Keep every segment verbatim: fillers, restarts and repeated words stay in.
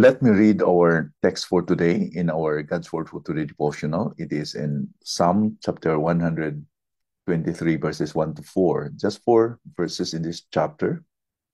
Let me read our text for today in our God's Word for Today devotional. It is in Psalm chapter one hundred twenty-three, verses one to four. Just four verses in this chapter.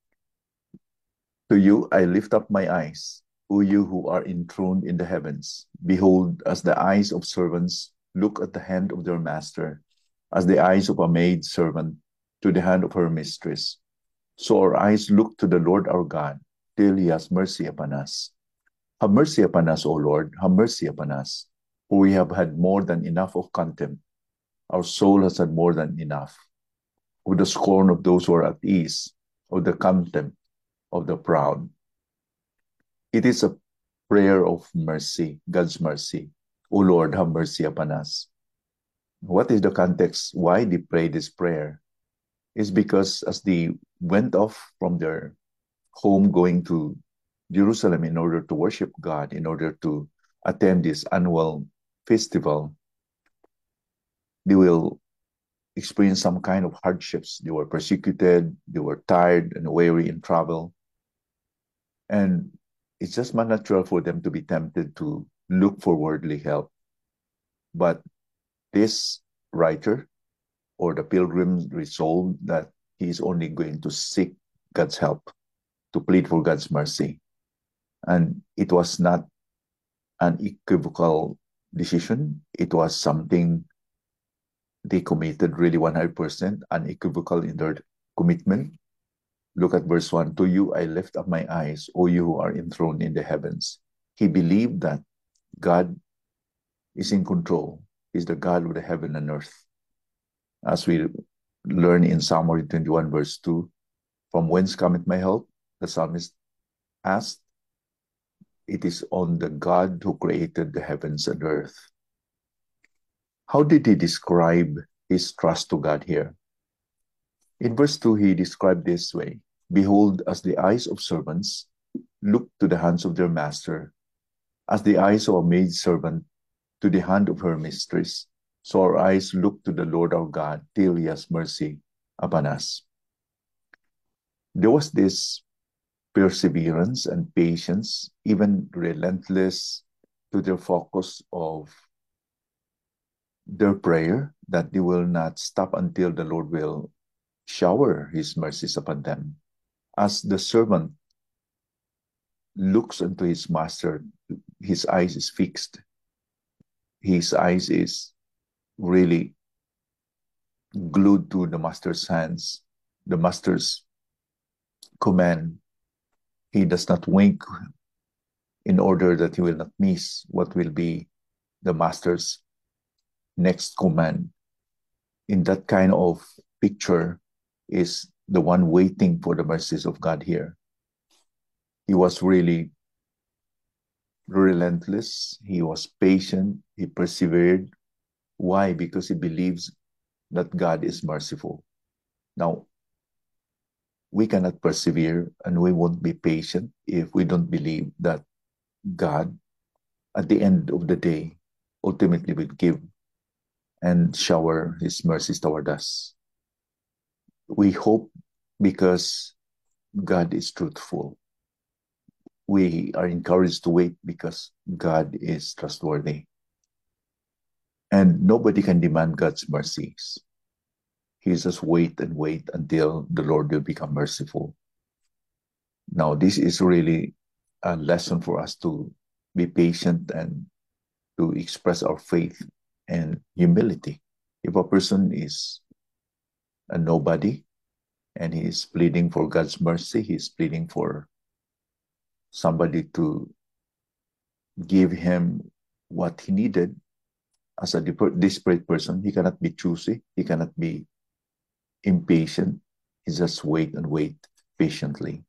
To you I lift up my eyes, O you who are enthroned in the heavens. Behold, as the eyes of servants look at the hand of their master, as the eyes of a maid servant to the hand of her mistress, so our eyes look to the Lord our God, till he has mercy upon us. Have mercy upon us, O Lord, have mercy upon us, for we have had more than enough of contempt. Our soul has had more than enough of the scorn of those who are at ease, of the contempt of the proud. It is a prayer of mercy, God's mercy. O Lord, have mercy upon us. What is the context? Why they pray this prayer? Is because as they went off from their home going to Jerusalem in order to worship God, in order to attend this annual festival, they will experience some kind of hardships. They were persecuted, they were tired and weary in travel. And it's just not natural for them to be tempted to look for worldly help. But this writer or the pilgrim resolved that he is only going to seek God's help, to plead for God's mercy. And it was not an equivocal decision. It was something they committed really one hundred percent, unequivocal in their commitment. Look at verse one. To you I lift up my eyes, O you who are enthroned in the heavens. He believed that God is in control. He's the God of the heaven and earth. As we learn in Psalm one twenty-one, verse two, from whence cometh my help? The psalmist asked. It is on the God who created the heavens and earth. How did he describe his trust to God here? In verse two, he described this way. Behold, as the eyes of servants look to the hands of their master, as the eyes of a maid servant to the hand of her mistress, so our eyes look to the Lord our God till he has mercy upon us. There was this perseverance and patience, even relentless to their focus of their prayer, that they will not stop until the Lord will shower his mercies upon them. As the servant looks unto his master, his eyes is fixed. His eyes is really glued to the master's hands, the master's command. He does not wink in order that he will not miss what will be the master's next command. In that kind of picture is the one waiting for the mercies of God here. He was really relentless. He was patient. He persevered. Why? Because he believes that God is merciful. Now, we cannot persevere and we won't be patient if we don't believe that God, at the end of the day, ultimately will give and shower his mercies toward us. We hope because God is truthful. We are encouraged to wait because God is trustworthy. And nobody can demand God's mercies. He just wait and wait until the Lord will become merciful. Now, this is really a lesson for us to be patient and to express our faith and humility. If a person is a nobody and he is pleading for God's mercy, he is pleading for somebody to give him what he needed. As a desperate person, he cannot be choosy, he cannot be impatient. He just wait and wait patiently.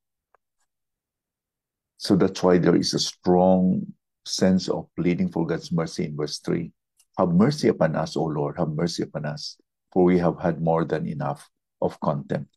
So that's why there is a strong sense of pleading for God's mercy in verse three. Have mercy upon us, O Lord, have mercy upon us, for we have had more than enough of contempt.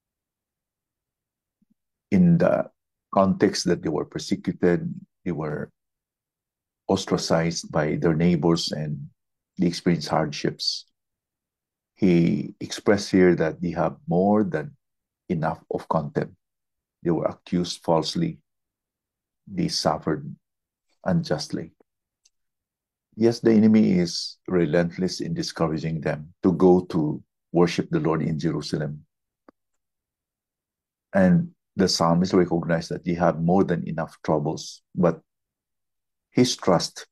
In the context that they were persecuted, they were ostracized by their neighbors and they experienced hardships. He expressed here that they have more than enough of contempt. They were accused falsely. they suffered unjustly. Yes, the enemy is relentless in discouraging them to go to worship the Lord in Jerusalem. And the psalmist recognized that he had more than enough troubles, but his trust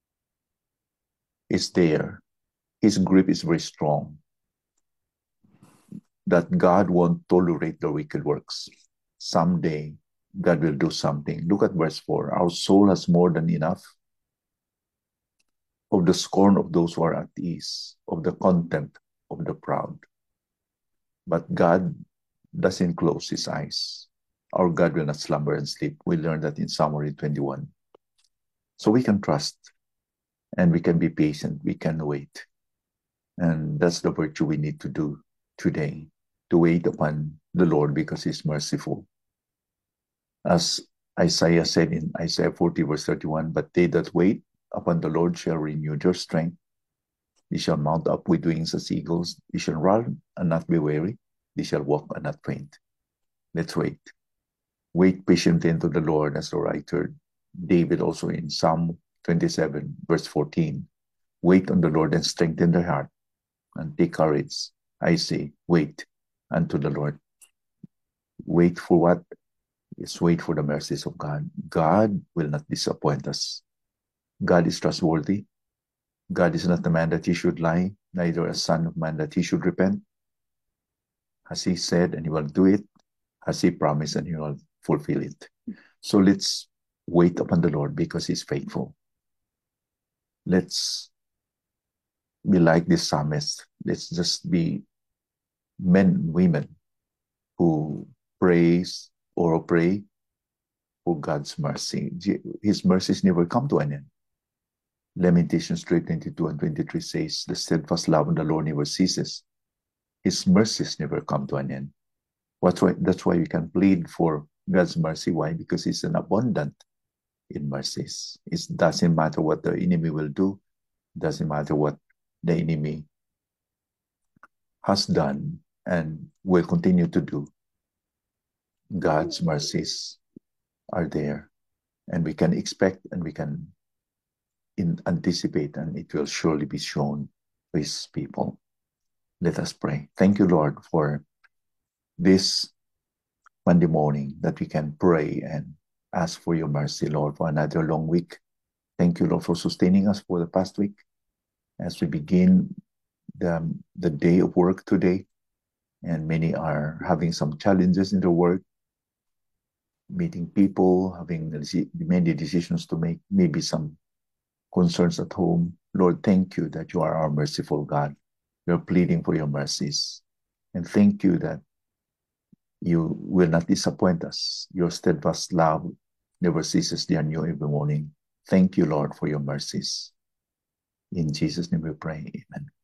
is there. His grip is very strong that God won't tolerate the wicked works. Someday, God will do something. Look at verse four. Our soul has more than enough of the scorn of those who are at ease, of the contempt of the proud. But God doesn't close his eyes. Our God will not slumber and sleep. We learned that in Psalm one twenty-one. So we can trust and we can be patient. We can wait. And that's the virtue we need to do today, to wait upon the Lord because he's merciful. As Isaiah said in Isaiah forty, verse thirty-one, but they that wait upon the Lord shall renew their strength. They shall mount up with wings as eagles. They shall run and not be weary. They shall walk and not faint. Let's wait. Wait patiently unto the Lord, as the writer David also in Psalm twenty-seven, verse fourteen. Wait on the Lord and strengthen their heart and take courage. I say, wait unto the Lord. Wait for what? Is wait for the mercies of God. God will not disappoint us. God is trustworthy. God is not a man that he should lie, neither a son of man that he should repent. Has he said, and he will do it? Has he promised, and he will fulfill it? So let's wait upon the Lord because he's faithful. Let's be like this psalmist. Let's just be men and women who praise or pray for God's mercy. His mercies never come to an end. Lamentations three twenty-two and twenty-three says, the steadfast love of the Lord never ceases. His mercies never come to an end. That's why, that's why we can plead for God's mercy. Why? Because he's an abundant in mercies. It doesn't matter what the enemy will do. It doesn't matter what the enemy has done and will continue to do. God's mercies are there, and we can expect and we can in anticipate, and it will surely be shown to his people. Let us pray. Thank you, Lord, for this Monday morning that we can pray and ask for your mercy, Lord, for another long week. Thank you, Lord, for sustaining us for the past week as we begin the, the day of work today. And many are having some challenges in their work, meeting people, having many decisions to make, maybe some concerns at home. Lord, thank you that you are our merciful God. We're pleading for your mercies. And thank you that you will not disappoint us. Your steadfast love never ceases. They are new every morning. Thank you, Lord, for your mercies. In Jesus' name we pray. Amen.